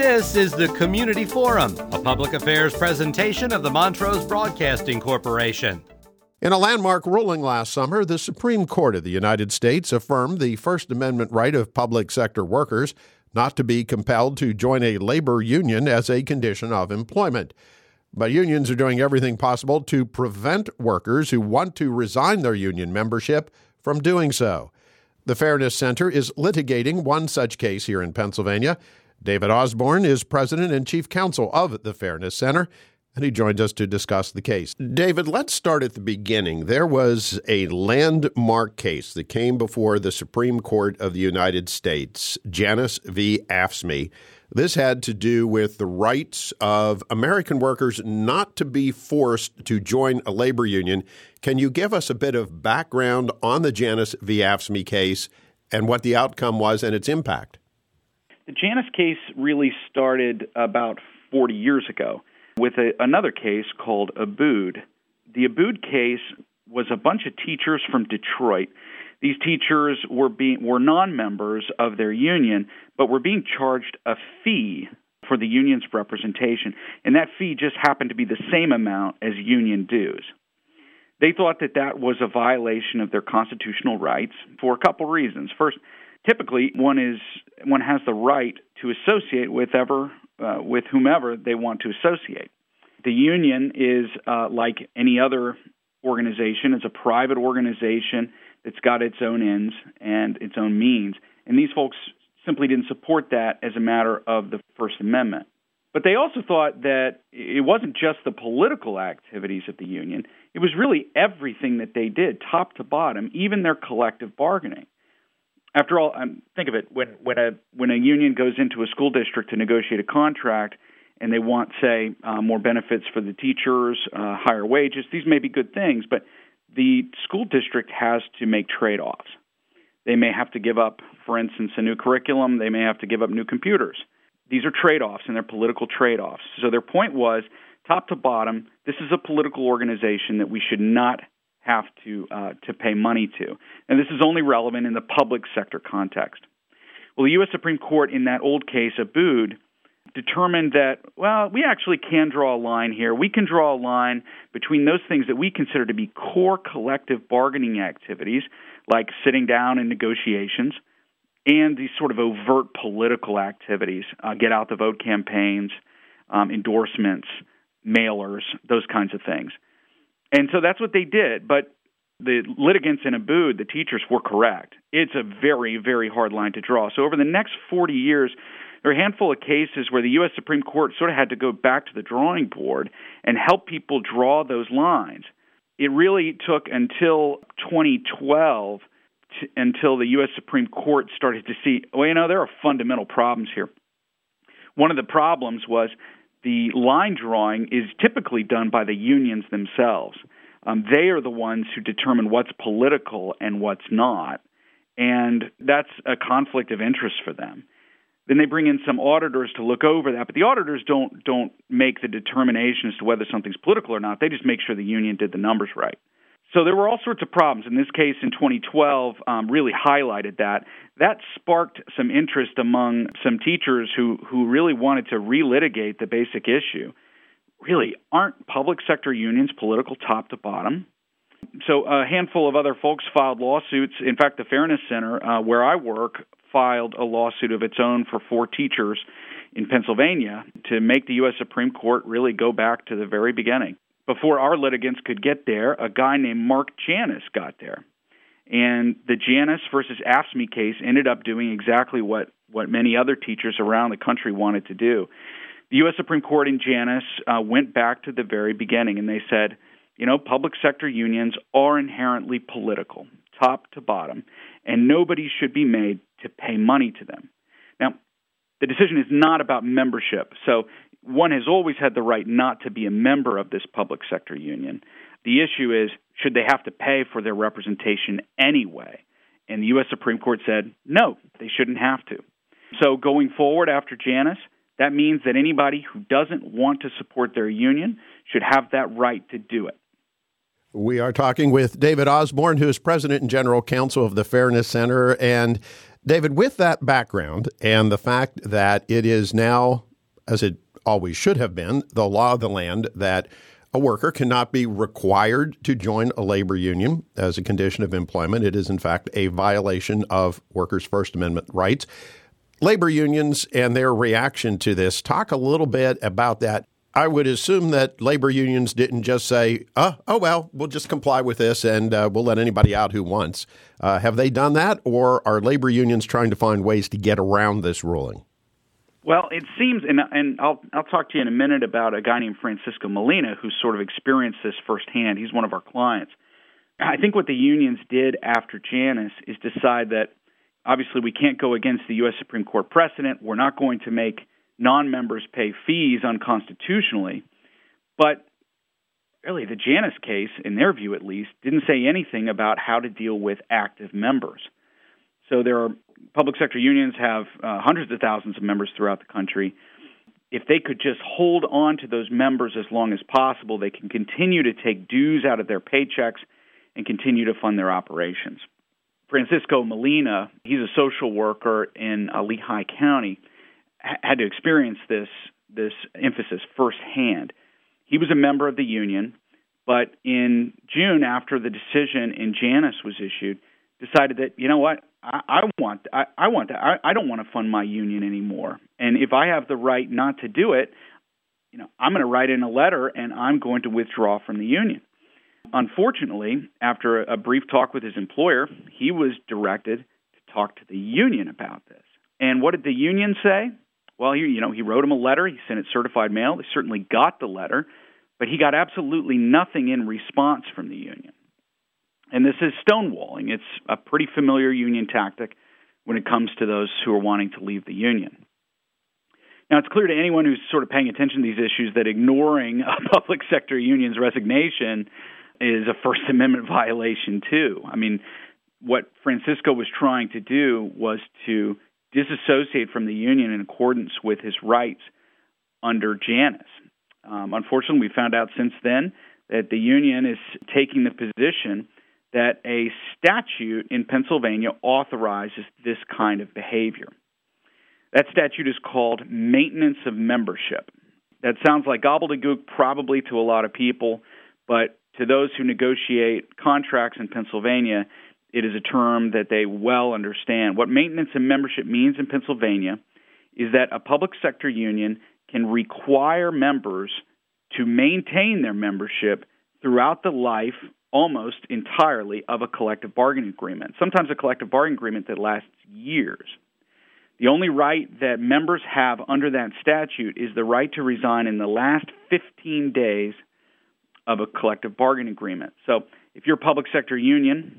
This is the Community Forum, a public affairs presentation of the Montrose Broadcasting Corporation. In a landmark ruling last summer, the Supreme Court of the United States affirmed the First Amendment right of public sector workers not to be compelled to join a labor union as a condition of employment. But unions are doing everything possible to prevent workers who want to resign their union membership from doing so. The Fairness Center is litigating one such case here in Pennsylvania. David Osborne is president and chief counsel of the Fairness Center, and he joins us to discuss the case. David, let's start at the beginning. There was a landmark case that came before the Supreme Court of the United States, Janus v. AFSCME. This had to do with the rights of American workers not to be forced to join a labor union. Can you give us a bit of background on the Janus v. AFSCME case and what the outcome was and its impact? The Janus case really started about 40 years ago with another case called Abood. The Abood case was a bunch of teachers from Detroit. These teachers were non-members of their union, but were being charged a fee for the union's representation, and that fee just happened to be the same amount as union dues. They thought that was a violation of their constitutional rights for a couple reasons. First, typically one has the right to associate with whomever they want to associate. The union is like any other organization. It's a private organization that's got its own ends and its own means. And these folks simply didn't support that as a matter of the First Amendment. But they also thought that it wasn't just the political activities of the union. It was really everything that they did, top to bottom, even their collective bargaining. After all, think of it, when a union goes into a school district to negotiate a contract and they want, say, more benefits for the teachers, higher wages, these may be good things, but the school district has to make trade-offs. They may have to give up, for instance, a new curriculum. They may have to give up new computers. These are trade-offs, and they're political trade-offs. So their point was, top to bottom, this is a political organization that we should not have to pay money to. And this is only relevant in the public sector context. Well, the U.S. Supreme Court in that old case, Abood, determined that, well, we actually can draw a line here. We can draw a line between those things that we consider to be core collective bargaining activities, like sitting down in negotiations, and these sort of overt political activities, get-out-the-vote campaigns, endorsements, mailers, those kinds of things. And so that's what they did. But the litigants in Abood, the teachers, were correct. It's a very, very hard line to draw. So over the next 40 years, there are a handful of cases where the U.S. Supreme Court sort of had to go back to the drawing board and help people draw those lines. It really took until 2012 until the U.S. Supreme Court started to see, there are fundamental problems here. One of the problems was the line drawing is typically done by the unions themselves. They are the ones who determine what's political and what's not, and that's a conflict of interest for them. Then they bring in some auditors to look over that, but the auditors don't make the determination as to whether something's political or not. They just make sure the union did the numbers right. So there were all sorts of problems. In this case, in 2012, really highlighted that. That sparked some interest among some teachers who really wanted to relitigate the basic issue. Really, aren't public sector unions political top to bottom? So a handful of other folks filed lawsuits. In fact, the Fairness Center, where I work, filed a lawsuit of its own for 4 teachers in Pennsylvania to make the U.S. Supreme Court really go back to the very beginning. Before our litigants could get there, a guy named Mark Janus got there. And the Janus versus AFSCME case ended up doing exactly what many other teachers around the country wanted to do. The U.S. Supreme Court in Janus went back to the very beginning, and they said, public sector unions are inherently political, top to bottom, and nobody should be made to pay money to them. Now, the decision is not about membership, so one has always had the right not to be a member of this public sector union. The issue is, should they have to pay for their representation anyway? And the U.S. Supreme Court said, no, they shouldn't have to. So going forward after Janus, that means that anybody who doesn't want to support their union should have that right to do it. We are talking with David Osborne, who is president and general counsel of the Fairness Center. And David, with that background and the fact that it is now as it always should have been, the law of the land that a worker cannot be required to join a labor union as a condition of employment. It is, in fact, a violation of workers' First Amendment rights. Labor unions and their reaction to this, talk a little bit about that. I would assume that labor unions didn't just say, oh, well, we'll just comply with this and we'll let anybody out who wants. Have they done that, or are labor unions trying to find ways to get around this ruling? Well, it seems, and I'll talk to you in a minute about a guy named Francisco Molina who sort of experienced this firsthand. He's one of our clients. I think what the unions did after Janus is decide that obviously we can't go against the U.S. Supreme Court precedent. We're not going to make non-members pay fees unconstitutionally. But really, the Janus case, in their view at least, didn't say anything about how to deal with active members. So there are public sector unions have hundreds of thousands of members throughout the country. If they could just hold on to those members as long as possible, they can continue to take dues out of their paychecks and continue to fund their operations. Francisco Molina, he's a social worker in Lehigh County, had to experience this emphasis firsthand. He was a member of the union, but in June, after the decision in Janus was issued, decided that, you know what, I don't want to fund my union anymore. And if I have the right not to do it, I'm going to write in a letter and I'm going to withdraw from the union. Unfortunately, after a brief talk with his employer, he was directed to talk to the union about this. And what did the union say? Well, he wrote him a letter. He sent it certified mail. They certainly got the letter, but he got absolutely nothing in response from the union. And this is stonewalling. It's a pretty familiar union tactic when it comes to those who are wanting to leave the union. Now, it's clear to anyone who's sort of paying attention to these issues that ignoring a public sector union's resignation is a First Amendment violation, too. I mean, what Francisco was trying to do was to disassociate from the union in accordance with his rights under Janus. Unfortunately, we found out since then that the union is taking the position that a statute in Pennsylvania authorizes this kind of behavior. That statute is called maintenance of membership. That sounds like gobbledygook probably to a lot of people, but to those who negotiate contracts in Pennsylvania, it is a term that they well understand. What maintenance and membership means in Pennsylvania is that a public sector union can require members to maintain their membership throughout the life, almost entirely, of a collective bargaining agreement, sometimes a collective bargaining agreement that lasts years. The only right that members have under that statute is the right to resign in the last 15 days of a collective bargaining agreement. So if you're a public sector union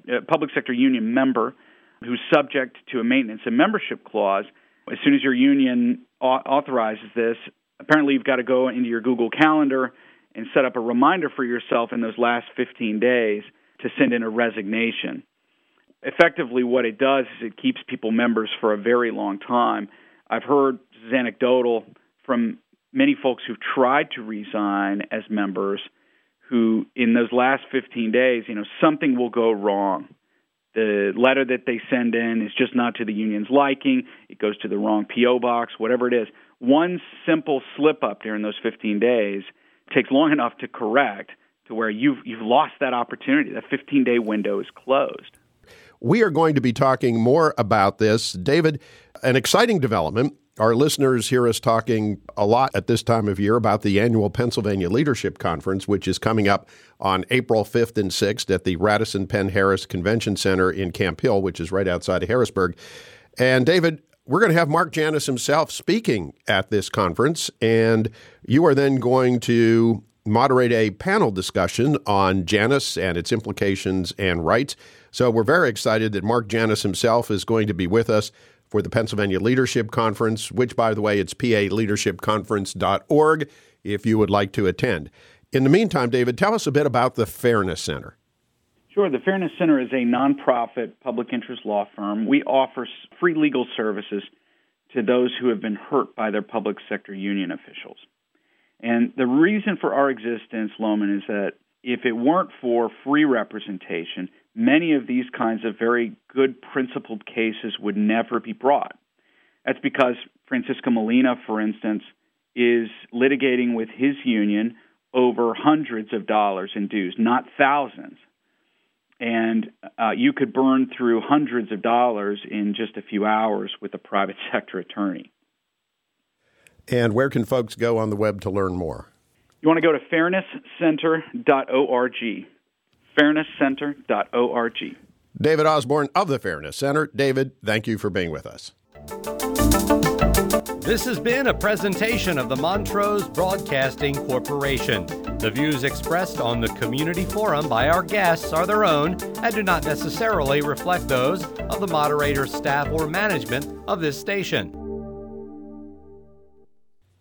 member who's subject to a maintenance and membership clause, as soon as your union authorizes this, apparently you've got to go into your Google Calendar and set up a reminder for yourself in those last 15 days to send in a resignation. Effectively, what it does is it keeps people members for a very long time. I've heard, this is anecdotal, from many folks who've tried to resign as members who, in those last 15 days, something will go wrong. The letter that they send in is just not to the union's liking. It goes to the wrong P.O. box, whatever it is. One simple slip-up during those 15 days takes long enough to correct to where you've lost that opportunity. That 15-day window is closed. We are going to be talking more about this. David, an exciting development. Our listeners hear us talking a lot at this time of year about the annual Pennsylvania Leadership Conference, which is coming up on April 5th and 6th at the Radisson Penn Harris Convention Center in Camp Hill, which is right outside of Harrisburg. And David, we're going to have Mark Janus himself speaking at this conference, and you are then going to moderate a panel discussion on Janus and its implications and rights. So we're very excited that Mark Janus himself is going to be with us for the Pennsylvania Leadership Conference, which, by the way, it's paleadershipconference.org if you would like to attend. In the meantime, David, tell us a bit about the Fairness Center. Sure. The Fairness Center is a nonprofit public interest law firm. We offer free legal services to those who have been hurt by their public sector union officials. And the reason for our existence, Lohman, is that if it weren't for free representation, many of these kinds of very good principled cases would never be brought. That's because Francisco Molina, for instance, is litigating with his union over hundreds of dollars in dues, not thousands. And you could burn through hundreds of dollars in just a few hours with a private sector attorney. And where can folks go on the web to learn more? You want to go to fairnesscenter.org. fairnesscenter.org. David Osborne of the Fairness Center. David, thank you for being with us. This has been a presentation of the Montrose Broadcasting Corporation. The views expressed on the Community Forum by our guests are their own and do not necessarily reflect those of the moderator, staff, or management of this station.